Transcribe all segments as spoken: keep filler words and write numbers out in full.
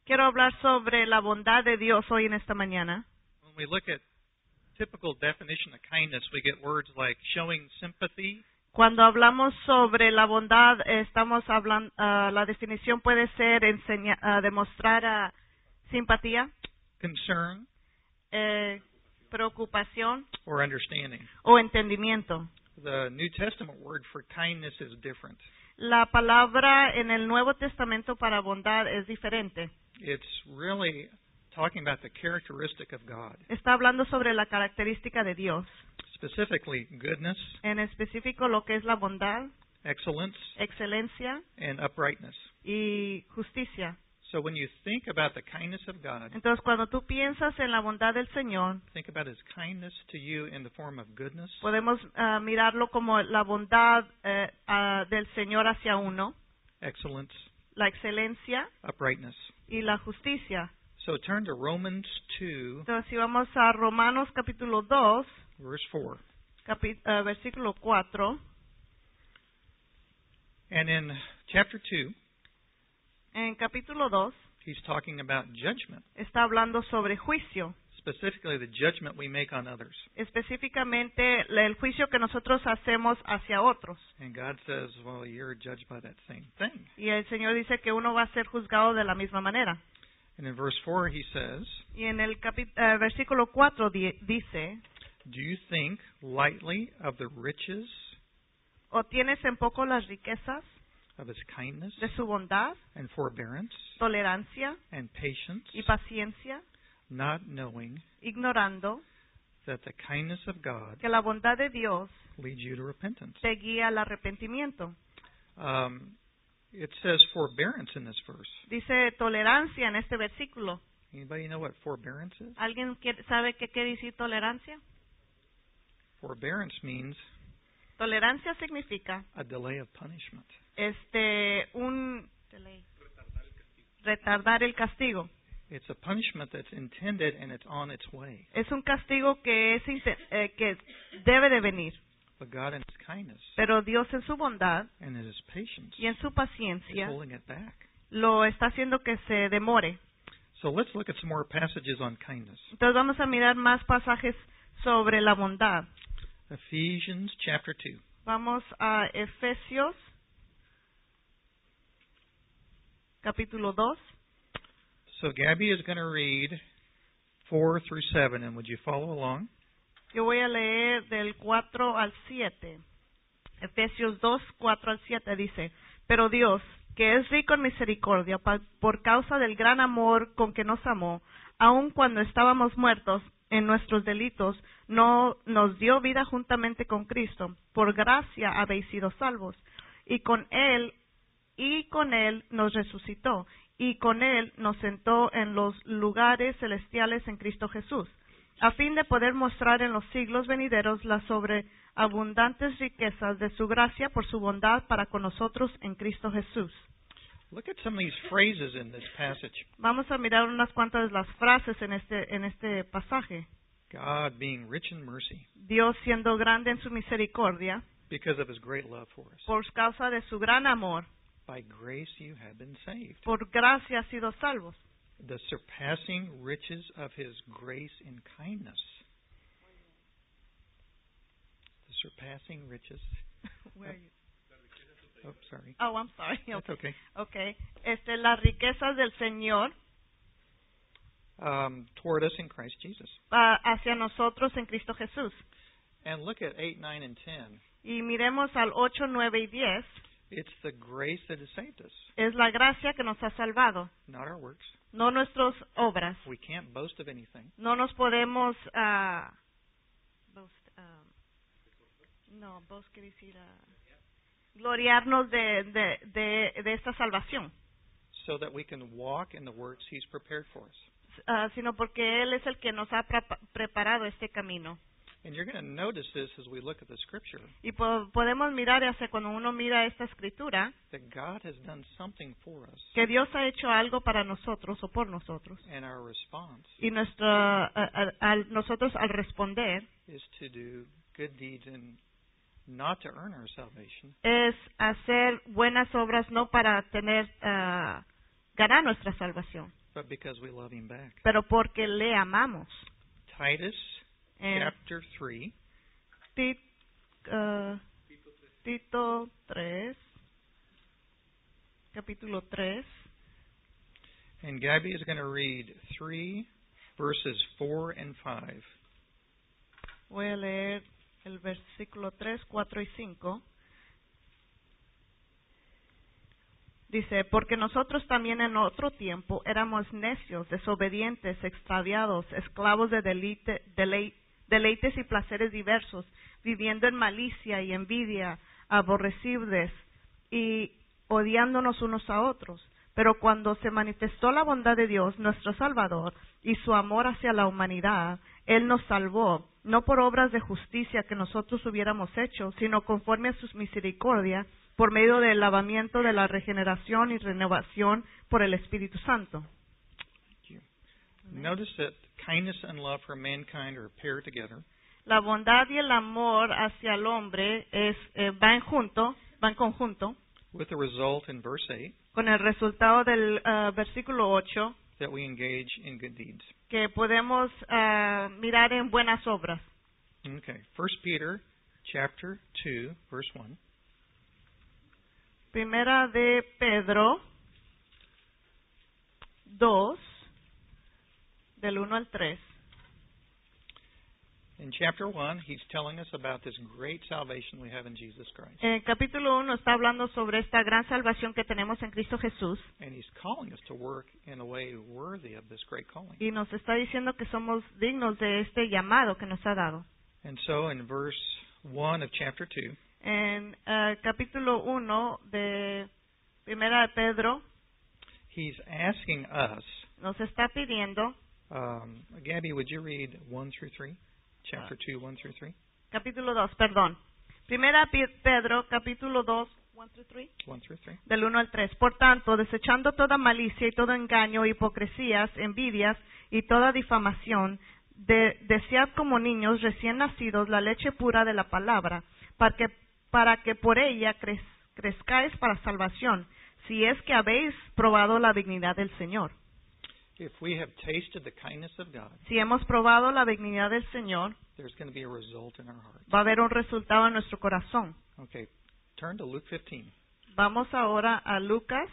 Quiero hablar sobre la bondad de Dios hoy en esta mañana. When we look at typical definition of kindness, we get words like showing sympathy, Cuando hablamos sobre la bondad, eh, estamos hablando, uh, la definición puede ser enseña, uh, demostrar uh, simpatía, concern, eh, preocupación or understanding. o entendimiento. The New Testament word for kindness is different. La palabra en el Nuevo Testamento para bondad es diferente. It's really talking about the characteristic of God, Está hablando sobre la característica de Dios, specifically goodness, en específico lo que es la bondad, excellence, excelencia and uprightness. y justicia. So when you think about the kindness of God, Entonces, cuando tú piensas en la bondad del Señor, think about His kindness to you in the form of goodness, podemos uh, mirarlo como la bondad eh, uh, del Señor hacia uno, excellence, la excelencia uprightness. y la justicia. So turn to Romans two, Entonces, si vamos a Romanos capítulo dos, verse four. capi- uh, versículo cuatro, And in chapter two, en capítulo dos he's talking about judgment, está hablando sobre juicio, specifically the judgment we make on others. específicamente el juicio que nosotros hacemos hacia otros. And God says, well, you're judged by that same thing. Y el Señor dice que uno va a ser juzgado de la misma manera. And in verse four, he says, Y en el capi- uh, versículo cuatro di- dice, do you think lightly of the riches ¿o tienes en poco las riquezas of his kindness de su bondad, and forbearance tolerancia and patience, y paciencia, not knowing ignorando that the kindness of God que la bondad de Dios leads you to repentance? te guía al arrepentimiento? Um, it says forbearance in this verse. Dice tolerancia en este versículo. Anybody know what forbearance is? ¿Alguien quiere- sabe qué quiere decir tolerancia? Forbearance means Tolerancia significa a delay of punishment. este un retardar el castigo. It's a punishment that's intended and it's on its way. Es un castigo que es inte- eh, que debe de venir, But God in his kindness pero Dios en su bondad and in his patience y en su is paciencia holding it back. lo está haciendo que se demore. So let's look at some more passages on kindness. Entonces vamos a mirar más pasajes sobre la bondad. Ephesians chapter two. Vamos a Efesios capítulo dos. So Gabby is going to read four through seven, and would you follow along? Yo voy a leer del cuatro al siete. Efesios dos, cuatro al siete dice, pero Dios, que es rico en misericordia, pa- por causa del gran amor con que nos amó, aun cuando estábamos muertos en nuestros delitos, no nos dio vida juntamente con Cristo. Por gracia habéis sido salvos. Y con Él, y con Él nos resucitó, y con Él nos sentó en los lugares celestiales en Cristo Jesús, a fin de poder mostrar en los siglos venideros las sobreabundantes riquezas de su gracia por su bondad para con nosotros en Cristo Jesús. Look at some of these phrases in this passage. Vamos a mirar unas cuantas de las frases en este, en este pasaje. God being rich in mercy Dios siendo grande en su misericordia, because of his great love for us. por causa de su gran amor, By grace you have been saved. por gracia ha sido salvos. The surpassing riches of his grace and kindness. The surpassing riches. Where are you? Oh, sorry. Oh, I'm sorry. That's okay. Okay. Este, las riquezas del Señor Um, toward us in Christ Jesus. ah, hacia nosotros en Cristo Jesús. And look at eight, nine, and ten. Y miremos al ocho, nueve y diez. It's the grace that has saved us, Es la gracia que nos ha salvado, not our works. no nuestras obras. We can't boast of anything. No nos podemos... ah, boast, ah, no, boast quiere decir... ah, gloriarnos de, de, de, de esta salvación, So that we can walk in the works he's prepared for us. ah, sino porque Él es el que nos ha prepa- preparado este camino. And you're going to notice this as we look at the scripture, Y po- podemos mirar hacia cuando uno mira esta escritura, that God has done something for us. que Dios ha hecho algo para nosotros o por nosotros. And our response Y nuestra, a- a- al- nosotros al responder is to do good deeds and not to earn our salvation, es hacer buenas obras no para tener ah, ganar nuestra salvación, but because we love him back. pero porque le amamos. Titus En chapter three. Ti- uh, Tito tres, capítulo tres. And Gabby is going to read three verses four and five. Voy a leer el versículo tres, cuatro y cinco. Dice, porque nosotros también en otro tiempo éramos necios, desobedientes, extraviados, esclavos de delite, delei- deleites y placeres diversos, viviendo en malicia y envidia, aborrecibles y odiándonos unos a otros. Pero cuando se manifestó la bondad de Dios, nuestro Salvador, y su amor hacia la humanidad, Él nos salvó, no por obras de justicia que nosotros hubiéramos hecho, sino conforme a su misericordia, por medio del lavamiento de la regeneración y renovación por el Espíritu Santo. Thank you. Notice that kindness and love for mankind are paired together. La bondad y el amor hacia el hombre es, eh, van junto, van conjunto, With the result in verse eight con el resultado del uh, versículo ocho, that we engage in good deeds. que podemos uh, mirar en buenas obras. Okay. First Peter chapter two, verse one. Primera de Pedro dos, del uno al tres. In chapter one, he's telling us about this great salvation we have in Jesus Christ. En el capítulo uno está hablando sobre esta gran salvación que tenemos en Cristo Jesús And he's calling us to work in a way worthy of this great calling. y nos está diciendo que somos dignos de este llamado que nos ha dado. And so in verse one of chapter two, En el capítulo uno de Primera de Pedro he's asking us, nos está pidiendo, um, Gabby, would you read one through three? Chapter two, one through three? capítulo dos, perdón. Primera Pe- Pedro, capítulo dos, one through three. one through three. Del uno al tres. Por tanto, desechando toda malicia y todo engaño, hipocresías, envidias y toda difamación, de, desead como niños recién nacidos la leche pura de la palabra, para que, para que por ella crez, crezcáis para salvación, si es que habéis probado la dignidad del Señor. If we have tasted the kindness of God, Si hemos probado la dignidad del Señor, there's going to be a result in our hearts. va a haber un resultado en nuestro corazón. Okay, turn to Luke fifteen. Vamos ahora a Lucas,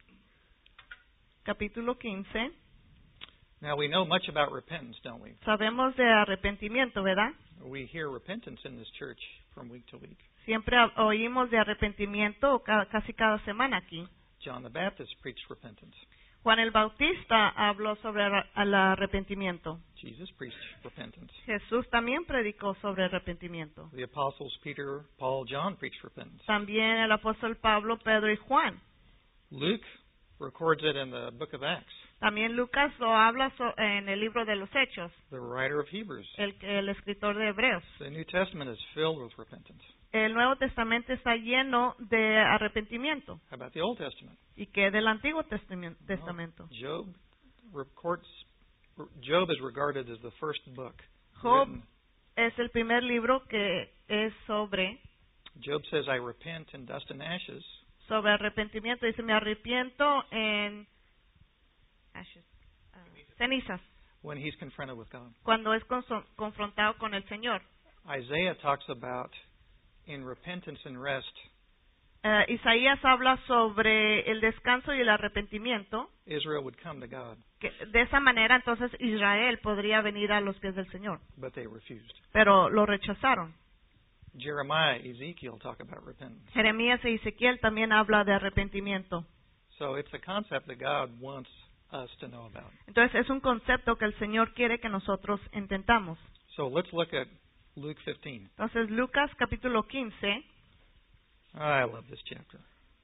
capítulo quince. Now, we know much about repentance, don't we? Sabemos de arrepentimiento, ¿verdad? We hear repentance in this church from week to week. Siempre a- oímos de arrepentimiento ca- casi cada semana aquí. John the Baptist preached repentance. Juan el Bautista habló sobre ar- el arrepentimiento. Jesus preached repentance. Jesús también predicó sobre arrepentimiento. The apostles Peter, Paul, John preached repentance. También el apóstol Pablo, Pedro y Juan. Luke records it in the book of Acts. También Lucas lo habla so- en el libro de los Hechos, The writer of Hebrews. el, el escritor de Hebreos. The New Testament is filled with repentance. El Nuevo Testamento está lleno de arrepentimiento. How about the Old Testament? ¿Y qué del Antiguo Testamen- Testamento? Job records. Job is regarded as the first book Job written. es el primer libro que es sobre Job says, "I repent in dust and ashes." sobre arrepentimiento. Dice, me arrepiento en ashes, ah, cenizas, When he's confronted with God. cuando es conso- confrontado con el Señor. Isaiah talks about in repentance and rest, Eh, Isaías habla sobre el descanso y el arrepentimiento. Israel would come to God, Que de esa manera, entonces, Israel podría venir a los pies del Señor. but they refused. Pero lo rechazaron. Jeremiah, Ezekiel talk about repentance. Jeremías y Ezequiel también habla de arrepentimiento. So it's a concept that God wants us to know about. Entonces, es un concepto que el Señor quiere que nosotros intentamos. So let's look at Luke fifteen. Entonces, Lucas capítulo quince. I love this chapter.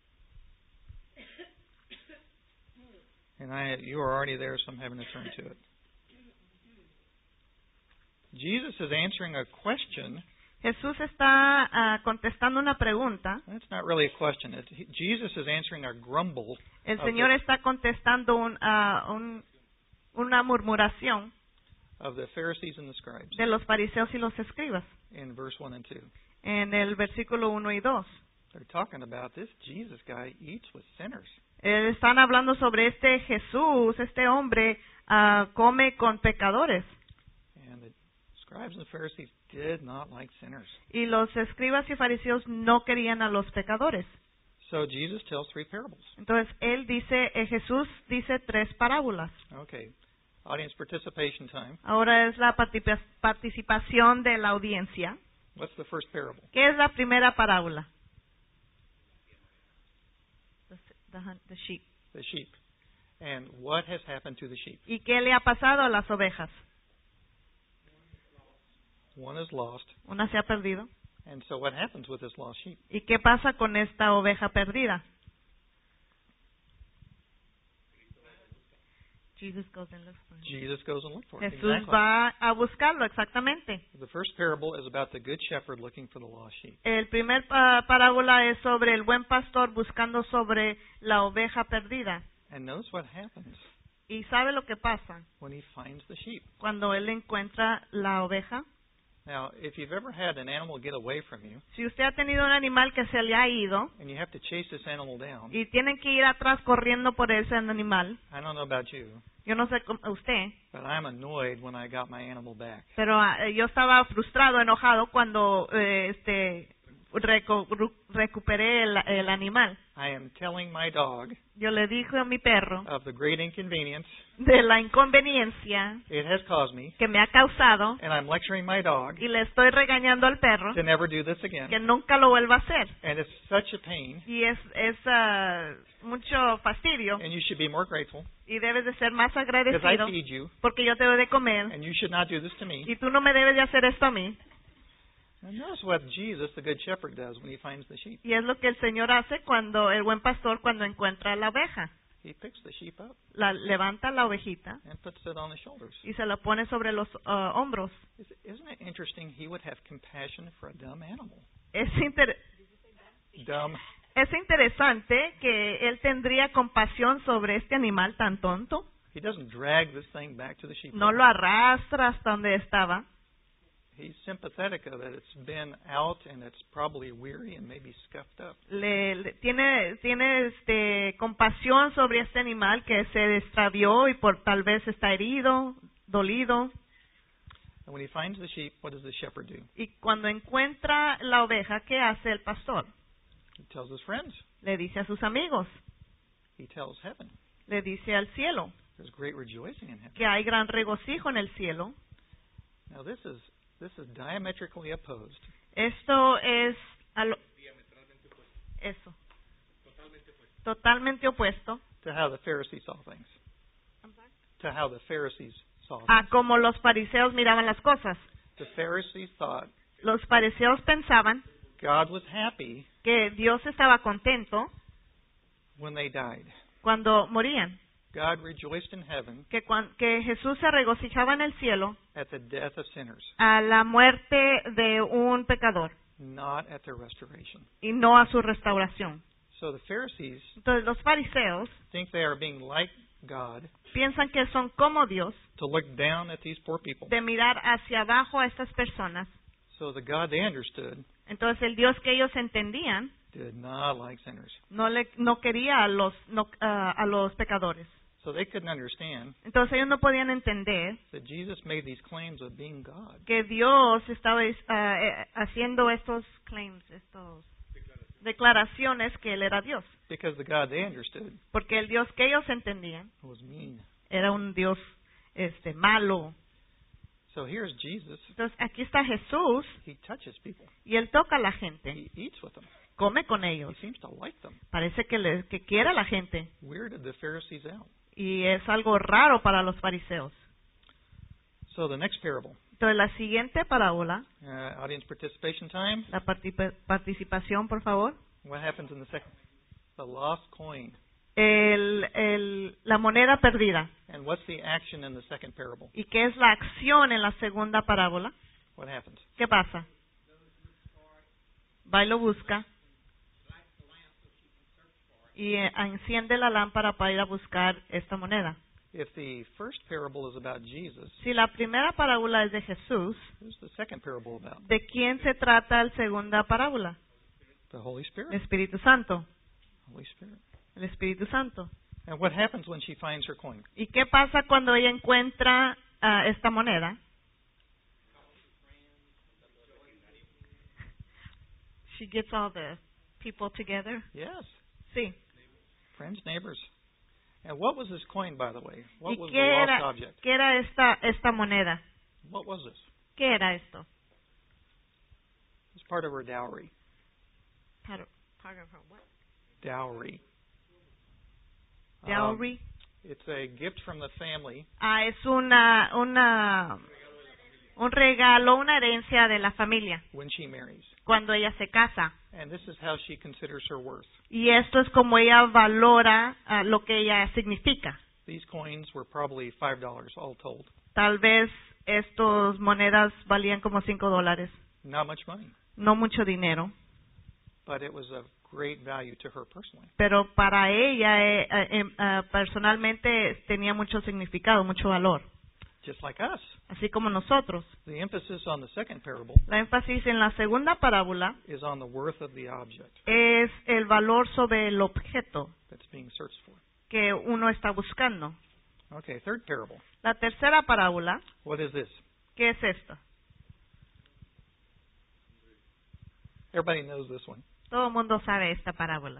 And I, you are already there, so I'm having to turn to it. Jesus is answering a question. Jesús está ah, contestando una pregunta. That's not really a question. It, he- Jesus is answering a grumble El of Señor the, está contestando un, ah, un- una murmuración of the Pharisees and the scribes de los fariseos y los escribas in verse one and two. en el versículo uno y dos. They're talking about this Jesus guy eats with sinners. Eh, están hablando sobre este Jesús, este hombre, uh, come con pecadores. And the scribes and the Pharisees did not like sinners. Y los escribas y fariseos no querían a los pecadores. So Jesus tells three parables. Entonces, él dice, eh, Jesús dice tres parábolas. Okay. Audience participation time. Ahora es la partipa- participación de la audiencia. What's the first parable? ¿Qué es la primera parábola? The, the, hun- the sheep. The sheep. And what has happened to the sheep? ¿Y qué le ha pasado a las ovejas? One is lost. Una se ha perdido. And so what happens with this lost sheep? ¿Y qué pasa con esta oveja perdida? Jesus goes and looks for him. Jesus goes and looks for it. Jesús Exactly. va a buscarlo, exactamente. The first parable is about the good shepherd looking for the lost sheep. El primer pa- parábola es sobre el buen pastor buscando sobre la oveja perdida. And notice what happens ¿Y sabe lo que pasa when he finds the sheep. cuando él encuentra la oveja? Now, if you've ever had an animal get away from you, Si usted ha tenido un animal que se le ha ido and you have to chase this animal down, y tienen que ir atrás corriendo por ese animal, I don't know about you, yo no sé cómo- usted, but I'm annoyed when I got my animal back. pero ah, yo estaba frustrado, enojado cuando eh, este reco- ru- recuperé el, el animal. I am telling my dog Yo le dije a mi perro of the great inconvenience de la inconveniencia it has caused me, que me ha causado and I'm lecturing my dog y le estoy regañando al perro to never do this again. que nunca lo vuelva a hacer. And it's such a pain, Y es, es ah, mucho fastidio and you should be more grateful y debes de ser más because I agradecido feed you, porque yo te doy de comer and you should not do this to me. y tú no me debes de hacer esto a mí. And notice what Jesus, the good shepherd, does when he finds the sheep. Y es lo que el Señor hace cuando el buen pastor cuando encuentra la oveja. He picks the sheep up La levanta la ovejita and puts it on his shoulders. y se la pone sobre los ah, hombros. Is- Isn't it interesting he would have compassion for a dumb animal? Es, inter- Dumb. es interesante que él tendría compasión sobre este animal tan tonto. He doesn't drag this thing back to the sheep. No lo arrastra hasta donde estaba. He's sympathetic of it. It's been out and it's probably weary and maybe scuffed up. Le, le- tiene tiene este compasión sobre este animal que se extravió y por tal vez está herido, dolido. And when he finds the sheep, what does the shepherd do? Y cuando encuentra la oveja, ¿qué hace el pastor? He tells his friends. Le dice a sus amigos, He tells heaven. le dice al cielo, There's great rejoicing in heaven. que hay gran regocijo en el cielo. Now this is this is diametrically opposed Esto es a lo- eso, totalmente opuesto to how the Pharisees saw things. To how the Pharisees saw things. a como los fariseos miraban las cosas. The Pharisees thought Los fariseos pensaban God was happy que Dios estaba contento when they died. cuando morían, God rejoiced in heaven que, cuan- que Jesús se regocijaba en el cielo at the death of sinners, a la muerte de un pecador not at their restoration. y no a su restauración. So the Pharisees Entonces los fariseos think they are being like God piensan que son como Dios to look down at these poor people. de mirar hacia abajo a estas personas. So the God they understood Entonces el Dios que ellos entendían did not like sinners. no le no quería a los no, ah, a los pecadores. So they couldn't understand Entonces ellos no podían entender that Jesus made these claims of being God. que Dios estaba ah, eh, haciendo estos claims, estos declaraciones que él era Dios, Because the God they understood porque el Dios que ellos entendían was mean. era un Dios este malo. So here's Jesus. Entonces aquí está Jesús He touches people. y él toca a la gente, He eats with them. come con He ellos. seems to like them. Parece que le, que quiere a la gente Weirded the Pharisees out. y es algo raro para los fariseos. So the next parable, Entonces la siguiente parábola, uh, audience participation time. la partipa- participación, por favor. What happens in the second? The lost coin. El, el, la moneda perdida. And what's the action in the second parable? ¿Y qué es la acción en la segunda parábola? What happens? ¿Qué pasa? Va y lo busca y eh, enciende la lámpara para ir a buscar esta moneda. If the first parable is about Jesus, Si la primera parábola es de Jesús, who's the second parable about? ¿de quién se trata la segunda parábola? The Holy Spirit. Espíritu Santo. Holy Spirit. El Espíritu Santo. And what happens when she finds her coin? ¿Y qué pasa cuando ella encuentra uh, esta moneda? She gets all the people together. Yes. Sí. Friends, neighbors. And what was this coin, by the way? What ¿Y was qué the lost era, object? qué era esta, esta moneda? What was this? ¿Qué era esto? It was part of her dowry. Part of, part of her what? Dowry. Dowry. Um, it's a gift from the family. Ah, es una, una, un regalo, una herencia de la familia When she marries. cuando ella se casa. And this is how she considers her worth. Y esto es como ella valora uh, lo que ella significa. These coins were probably five dollars all told. Tal vez estas monedas valían como cinco dólares. Not much money, No mucho dinero. but it was of great value to her personally. Pero para ella eh, eh, eh, personalmente tenía mucho significado, mucho valor. Just like us. Así como nosotros. The emphasis on the second parable La énfasis en la segunda parábola is on the worth of the object es el valor sobre el objeto that's being searched for. que uno está buscando. Okay, third parable. La tercera parábola, What is this? ¿qué es esta? Everybody knows this one. Todo el mundo sabe esta parábola.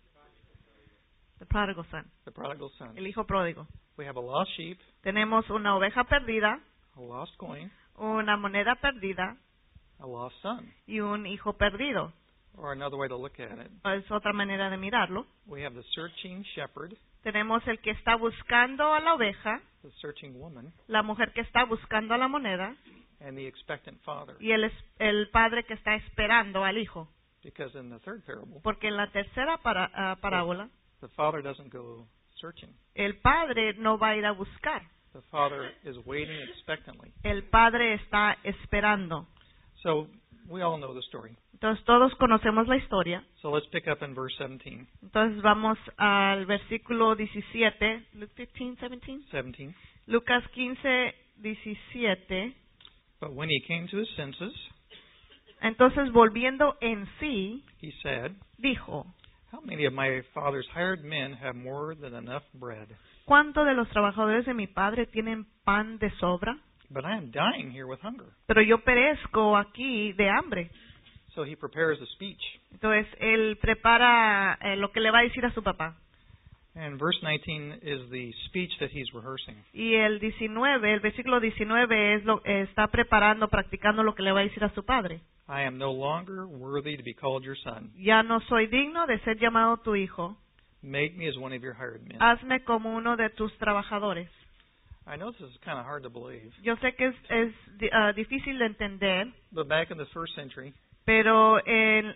The prodigal son, The prodigal son. el hijo pródigo. We have a lost sheep, Tenemos una oveja perdida, a lost coin, una moneda perdida a lost son. y un hijo perdido. Or another way to look at it, Es otra manera de mirarlo. we have the searching shepherd, Tenemos el que está buscando a la oveja, the searching woman, la mujer que está buscando a la moneda and the expectant father. y el, es- el padre que está esperando al hijo. Because in the third parable, Porque en la tercera para- ah, parábola, the father doesn't go searching. el padre no va a ir a buscar. The father is waiting expectantly. El padre está esperando. So we all know the story. Entonces todos conocemos la historia. So let's pick up in verse seventeen. Entonces vamos al versículo diecisiete. Luke fifteen, seventeen. seventeen. Lucas quince, diecisiete. But when he came to his senses, Entonces volviendo en sí, he said, dijo, how many of my father's hired men have more than enough bread? ¿cuántos de los trabajadores de mi padre tienen pan de sobra? But I am dying here with hunger. Pero yo perezco aquí de hambre. So he prepares a speech. Entonces él prepara eh, lo que le va a decir a su papá. And verse nineteen is the speech that he's rehearsing. Y el diecinueve, el versículo diecinueve es lo, eh, está preparando, practicando lo que le va a decir a su padre. I am no longer worthy to be called your son. Ya no soy digno de ser llamado tu hijo. Make me as one of your hired men. Hazme como uno de tus trabajadores. I know this is kind of hard to believe, Yo sé que es, es di- ah, difícil de entender, but back in the first century, pero en,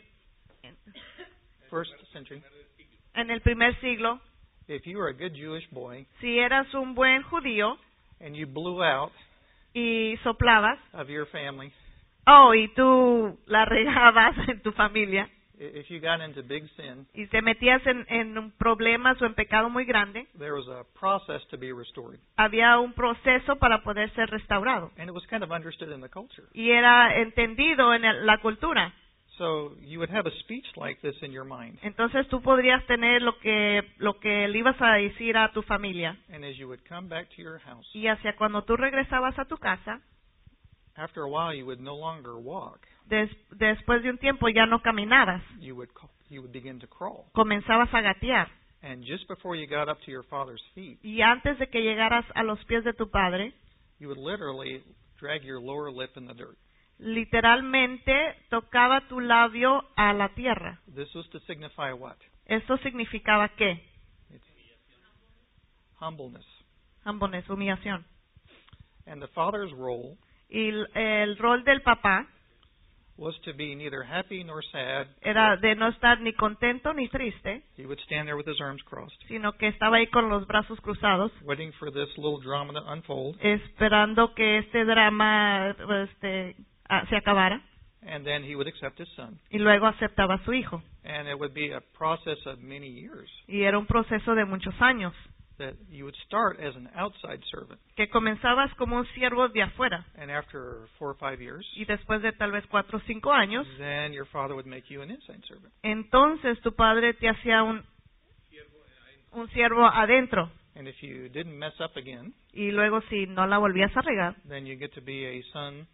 first century, en el primer siglo, if you were a good Jewish boy si eras un buen judío and you blew out y soplabas, of your family, oh, y tú la regabas en tu familia, i- if you got into big sin, y te metías en, en un problemas o en pecado muy grande, there was a process to be restored. había un proceso para poder ser restaurado. And it was kind of understood in the culture. Y era entendido en el- la cultura. So you would have a speech like this in your mind. Entonces tú podrías tener lo que, lo que le ibas a decir a tu familia. And as you would come back to your house, Y hacia cuando tú regresabas a tu casa, after a while you would no longer walk. des- después de un tiempo ya no caminabas, You would ca- you would begin to crawl. comenzabas a gatear. And just before you got up to your father's feet, Y antes de que llegaras a los pies de tu padre, you would literally drag your lower lip in the dirt. literalmente tocaba tu labio a la tierra. This was to signify what? Esto significaba qué? It's humbleness. Humbleness, humillación. And the father's role Y el, el rol del papá was to be neither happy nor sad. era de no estar ni contento ni triste, He would stand there with his arms crossed, sino que estaba ahí con los brazos cruzados, waiting for this little drama to unfold. esperando que este drama este, ah, se acabara, And then he would accept his son. y luego aceptaba a su hijo. And it would be a process of many years Y era un proceso de muchos años, that you would start as an outside servant. que comenzabas como un siervo de afuera, And after four or five years, y después de tal vez cuatro o cinco años, then your father would make you an inside servant. entonces tu padre te hacía un un siervo adentro. And if you didn't mess up again, Y luego si no la volvías a regar, then you get to be a son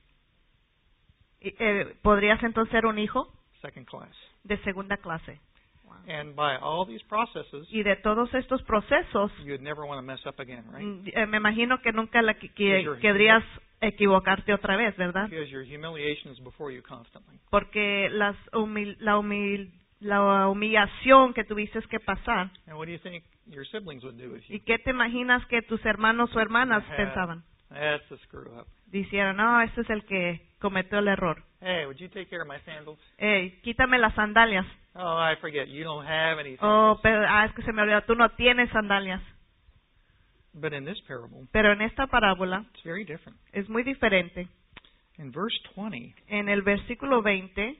y, eh, podrías entonces ser un hijo second class. de segunda clase. And by all these processes, Y de todos estos procesos, you'd never want to mess up again, right? mm, eh, me imagino que nunca la, que, que- Because you're- querrías equivocarte otra vez, ¿verdad? Because your humiliation is before you constantly. Porque las humil- la, humil- la humillación que tuviste que pasar. And what do you think your siblings would do with you? ¿Y qué te imaginas que tus hermanos o hermanas Ajá. pensaban? That's the screw up. Dicieron, no, este es el que cometió el error. Hey, would you take care of my sandals? Ey, quítame las sandalias. Oh, I forget. You don't have any Oh, sandals. pero, ah, es que se me olvidó, tú no tienes sandalias. But in this parable, Pero en esta parábola it's very different. es muy diferente. In verse twenty, En el versículo veinte,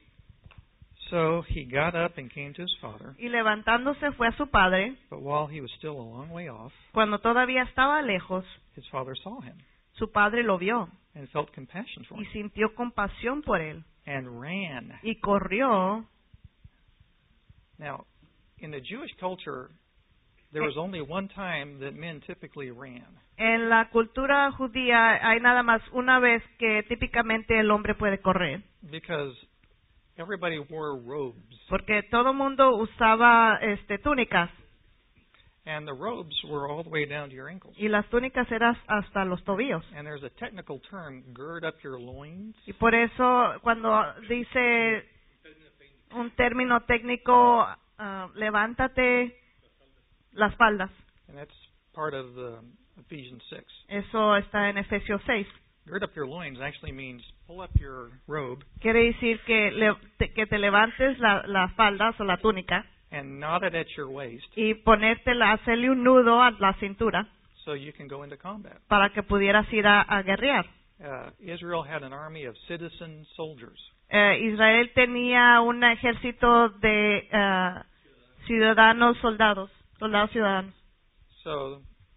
so he got up and came to his father, y levantándose fue a su padre, but while he was still a long way off, cuando todavía estaba lejos, his father saw him su padre lo vio and felt compassion for y him sintió compasión por él and ran. y corrió. Now, in the Jewish culture, there was only one time that men typically ran. En la cultura judía hay nada más una vez que típicamente el hombre puede correr, Because everybody wore robes, porque todo mundo usaba este túnicas and the robes were all the way down to your ankles. y las túnicas eran hasta los tobillos. And there's a technical term, gird up your loins. Y por eso cuando dice un término técnico, ah, levántate las faldas. And that's part of the Ephesians six. Eso está en Efesios seis. Gird up your loins actually means pull up your robe Quiere decir que, le- te, que te levantes la, las faldas o la túnica and knot it at your waist y ponértela, hacerle un nudo a la cintura so you can go into combat. para que pudieras ir a, a guerrear. Uh, Israel had an army of citizen soldiers. Eh, Israel tenía un ejército de eh, ciudadanos soldados, soldados ciudadanos. So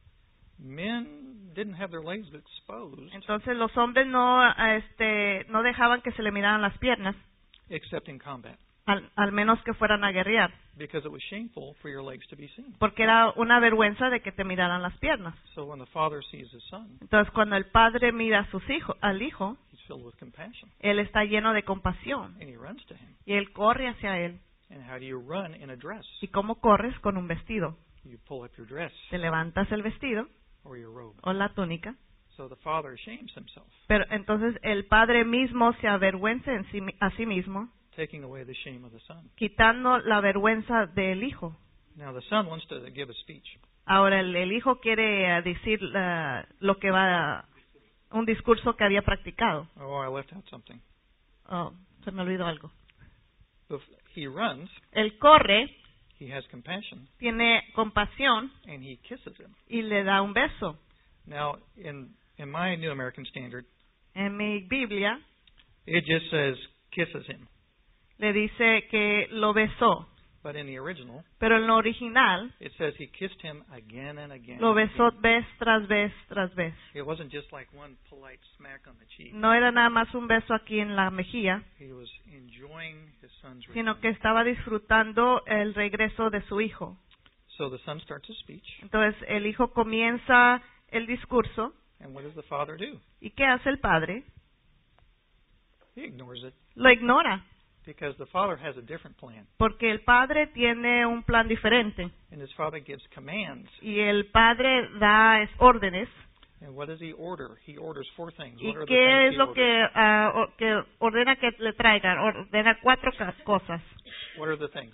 men didn't have their legs exposed Entonces los hombres no, este, no dejaban que se le miraran las piernas, except in combat al, al menos que fueran a guerrear, because it was shameful for your legs to be seen. porque era una vergüenza de que te miraran las piernas. So when the father sees his son, Entonces cuando el padre mira a sus hijos, al hijo, he's filled with compassion él está lleno de compasión and he runs to him. y él corre hacia él. And how do you run in a dress? ¿Y cómo corres? Con un vestido. You pull up your dress Te levantas el vestido or your robe. o la túnica. So the father shames himself, Pero entonces el padre mismo se avergüenza en sí, a sí mismo, taking away the shame of the son. quitando la vergüenza del hijo. Now the son wants to give a speech. Ahora el, el hijo quiere eh, decir eh, lo que va, un discurso que había practicado. Oh, I left out something. Oh, se me olvidó algo. Bef- He runs, Él corre, he has compassion, tiene compasión and he kisses him. y le da un beso. Now, in in my New American Standard, En mi Biblia it just says kisses him. le dice que lo besó, But in the original, pero en lo original it says he kissed him again and again. lo and besó again. vez tras vez tras vez. It wasn't just like one polite smack on the cheek. No era nada más un beso aquí en la mejilla, He was enjoying his son's sino return. que estaba disfrutando el regreso de su hijo. So the son starts his speech, Entonces el hijo comienza el discurso. and what does the father do? ¿Y qué hace el padre? He ignores it Lo ignora, because the father has a different plan, porque el padre tiene un plan diferente. and his father gives commands. Y el padre da es- órdenes. And what does he order? He orders four things. ¿Y What are the qué things es he lo orders? que, ah, o- que ordena que le traigan? Ordena cuatro ca- cosas. What are the things?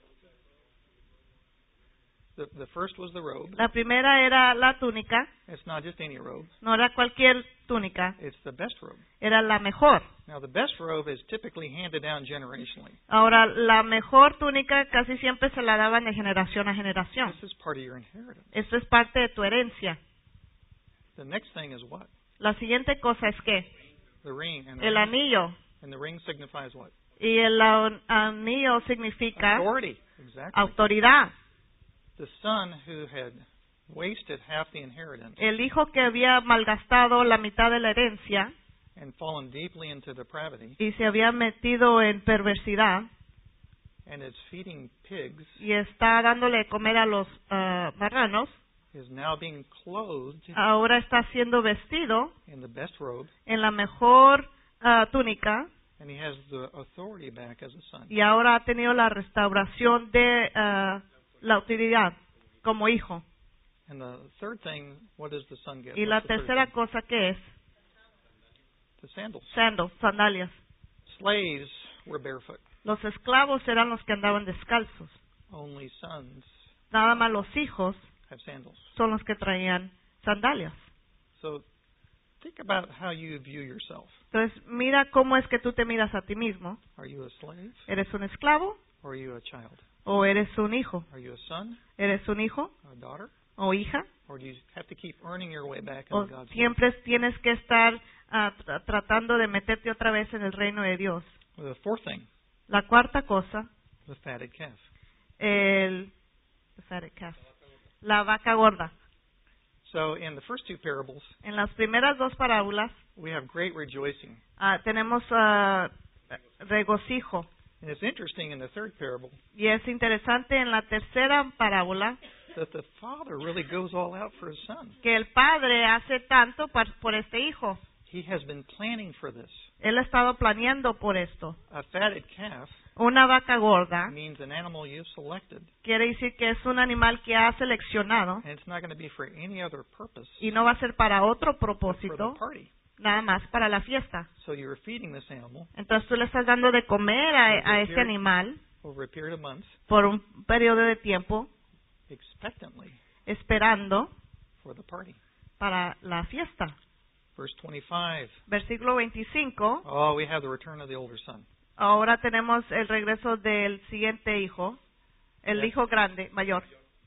The, the first was the robe. La primera era la túnica, It's not just any robe. no era cualquier túnica, It's the best robe. era la mejor. Now, the best robe is typically handed down generationally. Ahora, la mejor túnica casi siempre se la daban de generación a generación. This is part of your inheritance. Esto es parte de tu herencia. The next thing is what? La siguiente cosa es que The ring. And the, el ring, anillo, and the ring signifies what? y el an- anillo significa Authority. Exactly. autoridad. The son who had wasted half the inheritance El hijo que había malgastado la mitad de la herencia and fallen deeply into depravity y se había metido en perversidad and it's feeding pigs, y está dándole de comer a los uh, marranos, is now being clothed ahora está siendo vestido in the best robe, en la mejor uh, túnica, and he has the authority back as a son. y ahora ha tenido la restauración de uh, la autoridad como hijo. And the third thing, what does the son get? Y la What's the third tercera thing? cosa que es The sandals. sandals, sandalias. Slaves were barefoot. Los esclavos eran los que andaban descalzos. Only sons Nada más los hijos have sandals. son los que traían sandalias. So think about how you view yourself. Entonces, mira cómo es que tú te miras a ti mismo. Are you a slave ¿Eres un esclavo or are you a child? o eres un hijo? Are you a son, ¿Eres un hijo a daughter, o hija? or do you have to keep earning your way back ¿O into God's love? siempre tienes que estar ah, tra- tratando de meterte otra vez en el reino de Dios? The fourth thing, La cuarta cosa, the fatted calf. el, la vaca gorda. So in the first two parables, En las primeras dos parábolas we have great rejoicing. ah, tenemos ah, regocijo. And it's interesting in the third parable Y es interesante en la tercera parábola that the father really goes all out for his son. que el padre hace tanto par- por este hijo. He has been planning for this. Él ha estado planeando por esto. A fatted calf Una vaca gorda means an animal you've selected, quiere decir que es un animal que ha seleccionado and it's not going to be for any other purpose y no va a ser para otro but for propósito, the party. nada más para la fiesta. So you're feeding this animal Entonces tú le estás dando de comer a, a este animal over a period of months, por un periodo de tiempo, expectantly esperando for the party. para la fiesta. Verse twenty-five. Versículo veinticinco. Oh, we have the return of the older son. Ahora tenemos el regreso del siguiente hijo, el Yes. hijo grande, mayor.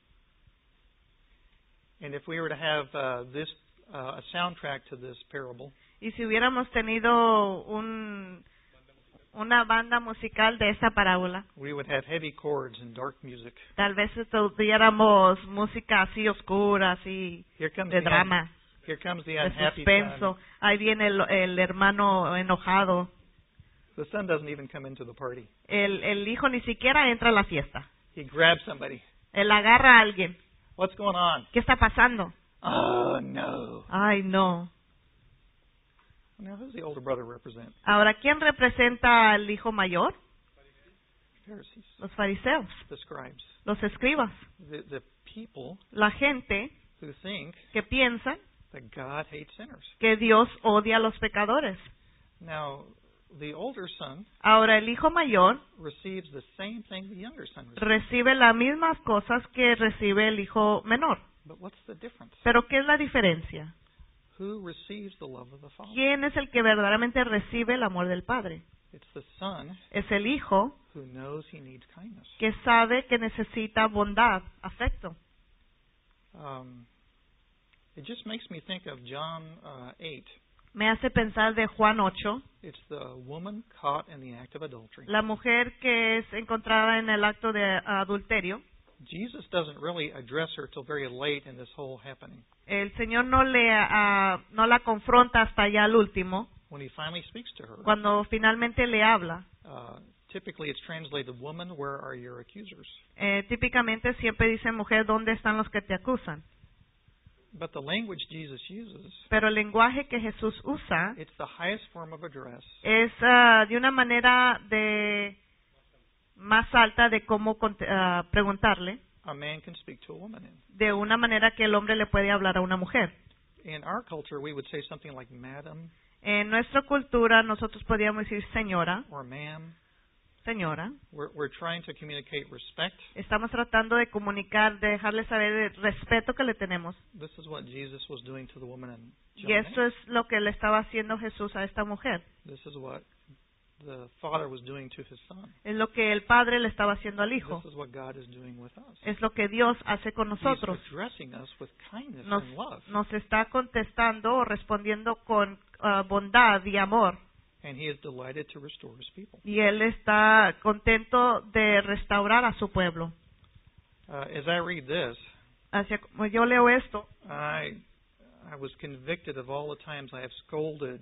And if we were to have uh, this uh, a soundtrack to this parable, Y si hubiéramos tenido un, una banda musical de esta parábola, we would have heavy chords and dark music. tal vez tuviéramos música así oscura, así Here comes de the un- drama, here comes the de unhappy suspenso. son. Ahí viene el, el hermano enojado. The son doesn't even come into the party. El, el hijo ni siquiera entra a la fiesta. He grabs somebody. Él agarra a alguien. What's going on? ¿Qué está pasando? Oh no. Ay, no. Now who's the older brother represent? Ahora, ¿quién representa al hijo mayor? Pharisees, Los fariseos, the scribes, los escribas, the the people la gente who think que piensa that God hates sinners. que Dios odia a los pecadores. Now, the older son Ahora, el hijo mayor receives the same thing the younger son receives. recibe las mismas cosas que recibe el hijo menor. But what's the difference? Pero, ¿qué es la diferencia? Who receives the love of the Father? ¿Quién es el que verdaderamente recibe el amor del Padre? It's the son Es el hijo who knows he needs kindness. que sabe que necesita bondad, afecto. Um, it just makes me think of John uh, eight. Me hace pensar de Juan ocho, It's the woman caught in the act of adultery. la mujer que es encontrada en el acto de adulterio. Jesus doesn't really address her till very late in this whole happening. El Señor no le ah, no la confronta hasta ya al último, When he finally speaks to her, cuando finalmente le habla. uh, typically it's translated, "Woman, where are your accusers?" Eh, típicamente siempre dice, mujer, ¿dónde están los que te acusan? But the language Jesus uses, Pero el lenguaje que Jesús usa it's the highest form of address es ah, de una manera de más alta de cómo conte- ah, preguntarle, a man can speak to a woman in. de una manera que el hombre le puede hablar a una mujer. In our culture, we would say something like madam En nuestra cultura nosotros podríamos decir señora, or ma'am. señora. We're, we're trying to communicate respect. Estamos tratando de comunicar, de dejarle saber el respeto que le tenemos. This is what Jesus was doing to the woman in John Y esto eight. es lo que le estaba haciendo Jesús a esta mujer. This is what the Father was doing to his Son. Es lo que el Padre le estaba haciendo al Hijo. This is what God is doing with us. Es lo que Dios hace con nosotros. He's addressing us with kindness Nos, and love. nos está contestando o respondiendo con ah, bondad y amor. And he is delighted to restore his people. Y Él está contento de restaurar a su pueblo. Uh, as I read this, Así como yo leo esto, I I was convicted of all the times I have scolded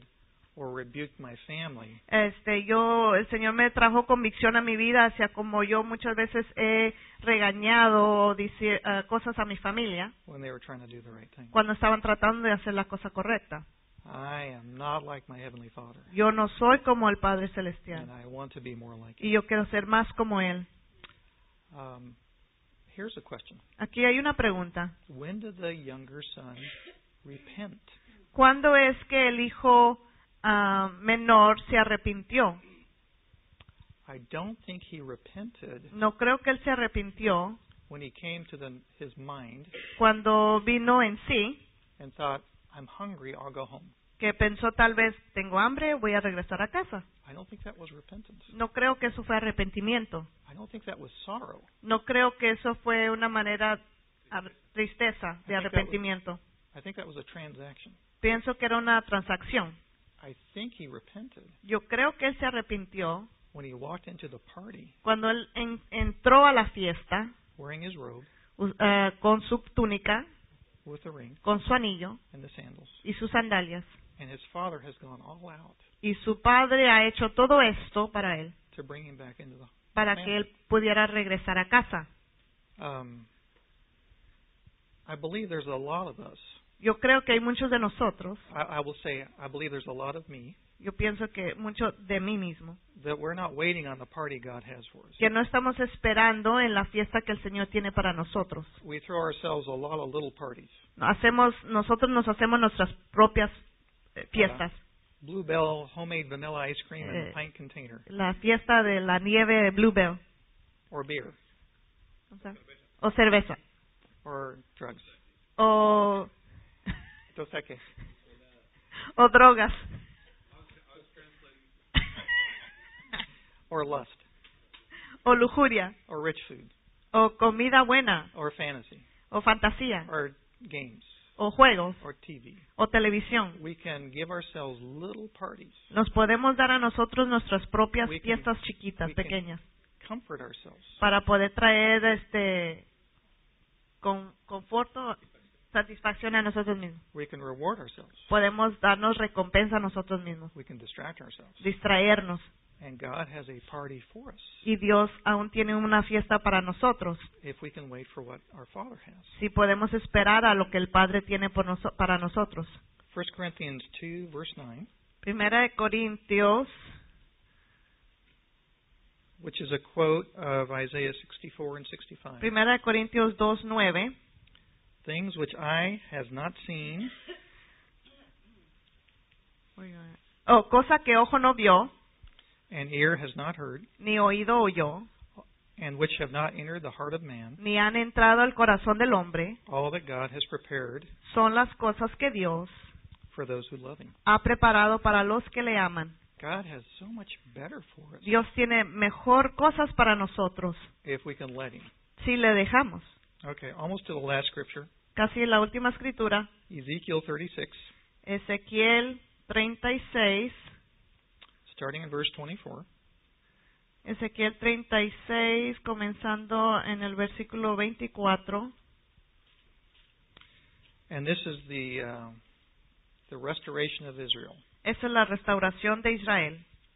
or rebuked my family Este, yo, el Señor me trajo convicción a mi vida hacia como yo muchas veces he regañado o dice, uh, cosas a mi familia when they were trying to do the right thing. cuando estaban tratando de hacer la cosa correcta. I am not like my Heavenly Father, Yo no soy como el Padre Celestial and I want to be more like Him. y yo quiero ser más como Él. Um, here's a question. Aquí hay una pregunta. When did the younger son repent? ¿Cuándo es que el hijo uh, menor se arrepintió? I don't think he repented No creo que él se arrepintió when he came to the, his mind cuando vino en sí, and thought, I'm hungry, I'll go home. que pensó tal vez, tengo hambre, voy a regresar a casa. I don't think that was repentance. No creo que eso fue arrepentimiento. I don't think that was sorrow. No creo que eso fue una manera, ar- tristeza de I think that was- arrepentimiento. I think that was a transaction. Pienso que era una transacción. I think he repented Yo creo que él se arrepintió when he walked into the party cuando él en- entró a la fiesta wearing his robe us- eh, con su túnica, with the ring con su anillo and the sandals. y sus sandalias. And his father has gone all out Y su padre ha hecho todo esto para él, to bring him back into the para family. que él pudiera regresar a casa. Um, I believe there's a lot of us. Yo creo que hay muchos de nosotros, I, I will say, I believe there's a lot of me yo pienso que mucho de mí mismo, that we're not waiting on the party God has for us. que no estamos esperando en la fiesta que el Señor tiene para nosotros. We throw ourselves a lot of little parties. Hacemos, nosotros nos hacemos nuestras propias eh, fiestas. Bluebell homemade vanilla ice cream in Eh. a pint container, La fiesta de la nieve de Bluebell. or beer, O sea, o cerveza. or drugs. O, Dos equis. o drogas. Or lust, O lujuria. or rich food, O comida buena. or fantasy, O fantasía. or games, O juegos. or T V. O televisión. We can give ourselves little parties, Nos podemos dar a nosotros nuestras propias We can- fiestas chiquitas, we can- pequeñas, comfort ourselves. para poder traer este con conforto, satisfacción a nosotros mismos. We can reward ourselves. Podemos darnos recompensa a nosotros mismos, We can distract ourselves. distraernos. And God has a party for us Y Dios aún tiene una fiesta para nosotros, if we can wait for what our Father has. si podemos esperar a lo que el Padre tiene por noso- para nosotros. First Corinthians two, verse nine, Primera de Corintios, which is a quote of Isaiah sixty-four and sixty-five. Primera de Corintios dos nueve. Things which eye has not seen, Oh, cosa que ojo no vio, and ear has not heard, ni oído oyó, and which have not entered the heart of man, ni han entrado al corazón del hombre, all that God has prepared son las cosas que Dios for those who love Him. ha preparado para los que le aman. God has so much better for us Dios tiene mejor cosas para nosotros if we can let Him. si le dejamos. Okay, almost to the last scripture, Casi la última escritura, Ezekiel thirty-six, Ezequiel treinta y seis, starting in verse twenty-four. Ezequiel treinta y seis, comenzando en el versículo veinticuatro. And this is the uh, the restoration of Israel. Esa es la restauración de Israel.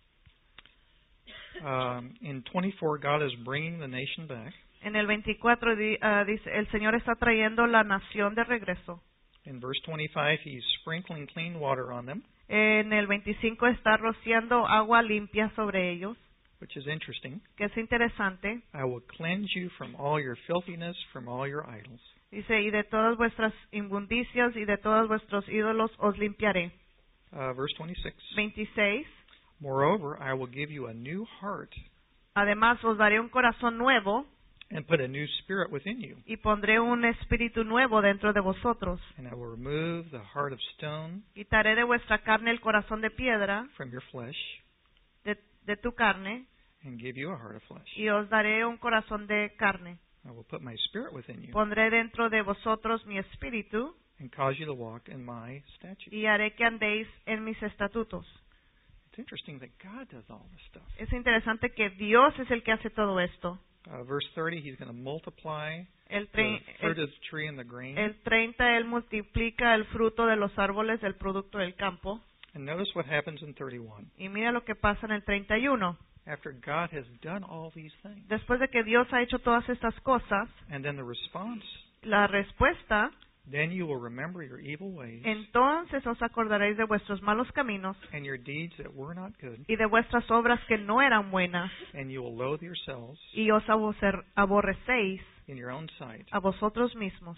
Um, in twenty-four, God is bringing the nation back. En el veinticuatro di- ah, dice, el Señor está trayendo la nación de regreso. In verse twenty-five, He's sprinkling clean water on them, En el veinticinco está rociando agua limpia sobre ellos, which is interesting. que es interesante. I will cleanse you from all your filthiness, from all your idols. Dice, y de todas vuestras inmundicias y de todos vuestros ídolos os limpiaré. Uh, verse twenty-six. veintiséis. Moreover, I will give you a new heart Además os daré un corazón nuevo and put a new spirit within you. y pondré un espíritu nuevo dentro de vosotros. And I will remove the heart of stone Quitaré de vuestra carne el corazón de piedra, from your flesh de, de tu carne, and give you a heart of flesh. y os daré un corazón de carne. I will put my spirit within you Pondré dentro de vosotros mi espíritu and cause you to walk in my statutes. y haré que andéis en mis estatutos. It's interesting that God does all this stuff. Es interesante que Dios es el que hace todo esto. Uh, verse thirty, He's going to multiply El, the tre- fruit el, of the tree and the grain, el treinta, Él multiplica el fruto de los árboles, el producto del campo, And notice what happens in thirty-one. Y mira lo que pasa en el treinta y uno. After God has done all these things. Después de que Dios ha hecho todas estas cosas, And then the response, la respuesta, then you will remember your evil ways entonces os acordaréis de vuestros malos caminos and your deeds that were not good, y de vuestras obras que no eran buenas, and you will loathe yourselves y os aborre- aborrecéis in your own sight a vosotros mismos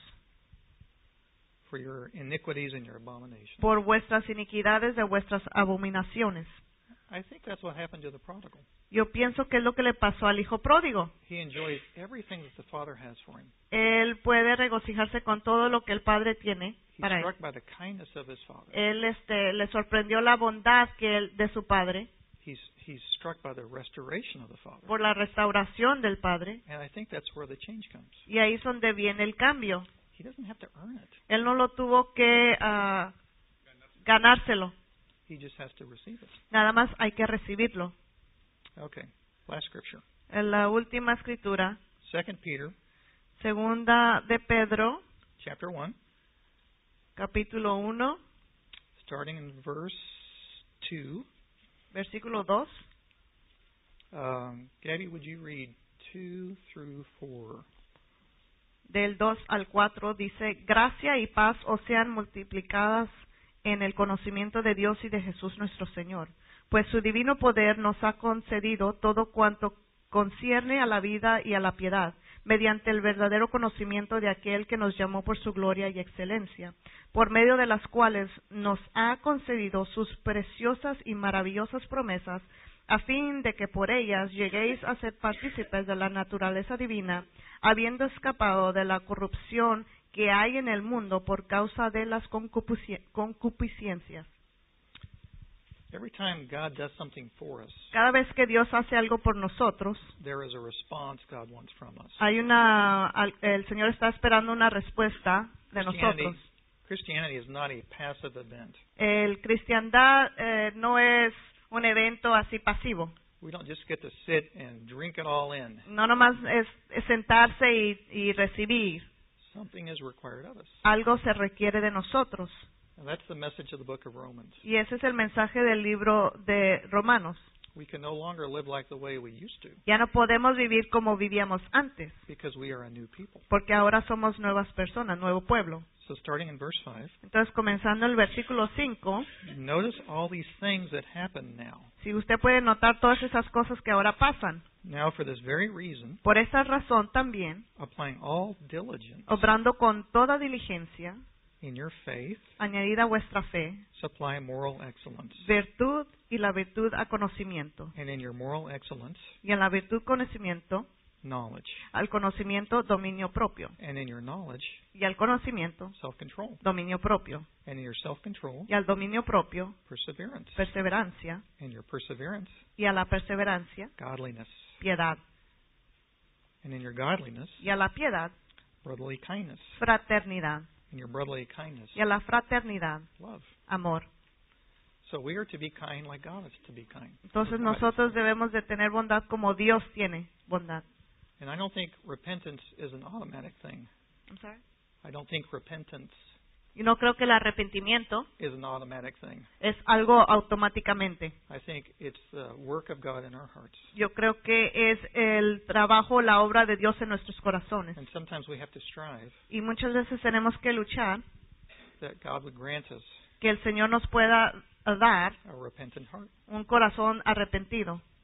for your iniquities and your abominations. por vuestras iniquidades de vuestras abominaciones. I think that's what happened to the prodigal. Yo pienso que es lo que le pasó al hijo pródigo. He enjoys everything that the Father has for him. Él puede regocijarse con todo lo que el Padre tiene He's para él. struck by the kindness of his Father. Él este, le sorprendió la bondad que él, de su Padre, He's he's struck by the restoration of the Father. por la restauración del Padre, And I think that's where the change comes. y ahí es donde viene el cambio. He doesn't have to earn it. Él no lo tuvo que ah, ganárselo, He just has to receive it. nada más hay que recibirlo. Okay. Last scripture. En la última escritura, Second Peter, segunda de Pedro, chapter one, capítulo uno, starting in verse two. versículo dos. Um, Gabby, would you read two through four? Del dos al cuatro dice, gracia y paz os sean multiplicadas en el conocimiento de Dios y de Jesús nuestro Señor, pues su divino poder nos ha concedido todo cuanto concierne a la vida y a la piedad, mediante el verdadero conocimiento de aquel que nos llamó por su gloria y excelencia, por medio de las cuales nos ha concedido sus preciosas y maravillosas promesas, a fin de que por ellas lleguéis a ser partícipes de la naturaleza divina, habiendo escapado de la corrupción que hay en el mundo por causa de las concupisci- concupiscencias. Every time God does something for us, Cada vez que Dios hace algo por nosotros, there is a response God wants from us. hay una, al- el Señor está esperando una respuesta de Christianity, nosotros. Christianity is not a passive event. El cristiandad eh, no es un evento así pasivo. We don't just get to sit and drink it all in. No nomás es, es sentarse y, y recibir. Something is required of us. Algo se requiere de nosotros. And that's the message of the book of Romans. Y ese es el mensaje del libro de Romanos. We can no longer live like the way we used to Ya no podemos vivir como vivíamos antes, because we are a new people. porque ahora somos nuevas personas, nuevo pueblo. So starting in verse five, Entonces, comenzando el versículo cinco, notice all these things that happen now. si usted puede notar todas esas cosas que ahora pasan, Now for this very reason, por esa razón también, applying all diligence obrando con toda diligencia, in your faith, añadida a vuestra fe, supply moral excellence. virtud y la virtud a conocimiento, And in your moral excellence, y en la virtud conocimiento, knowledge. al conocimiento dominio propio, And in your knowledge, y al conocimiento self-control. dominio propio, And in your self-control, y al dominio propio perseverance. perseverancia, And your perseverance, y a la perseverancia godliness. piedad, And in your godliness, y a la piedad brotherly kindness. fraternidad, And your brotherly kindness, y a la fraternidad love. amor. So we are to be kind like God is to be kind. Entonces nosotros debemos de tener bondad como Dios tiene bondad. And I don't think repentance is an automatic thing. I'm sorry. I don't think repentance Y no creo que el arrepentimiento is an automatic thing. es algo automáticamente. I think it's the work of God in our hearts. Yo creo que es el trabajo, la obra de Dios en nuestros corazones. And sometimes we have to strive Y muchas veces tenemos que luchar that God would grant us que el Señor nos pueda dar a repentant heart. un corazón arrepentido.